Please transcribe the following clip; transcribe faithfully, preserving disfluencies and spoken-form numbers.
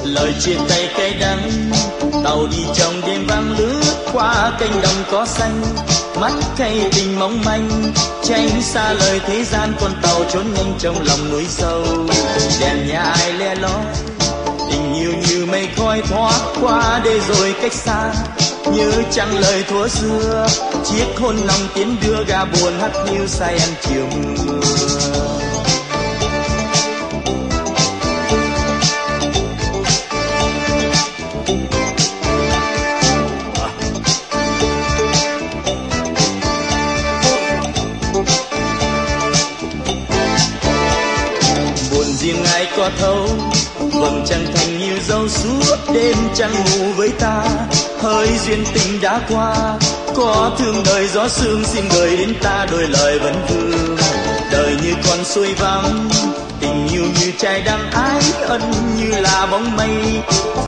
lời chia tay cay đắng, tàu đi trong đêm vắng lướt qua cánh đồng cỏ xanh, mắt cay tình mong manh, tránh xa lời thế gian, con tàu trốn nhanh trong lòng núi sâu. Đèn nhà ai le lói, tình yêu như mây khói thoát qua đây rồi cách xa, như chẳng lời thuở xưa, chiếc hôn lòng tiến đưa gà buồn hắt hiu say ăn chiều mưa. Riêng ai có thấu, vầng trăng thành nhiều dấu suốt đêm trăng ngủ với ta, hơi duyên tình đã qua, có thương đời gió sương xin gửi đến ta đôi lời vấn vương. Đời như con suối vắng, tình yêu như trái đắng ái ân như là bóng mây.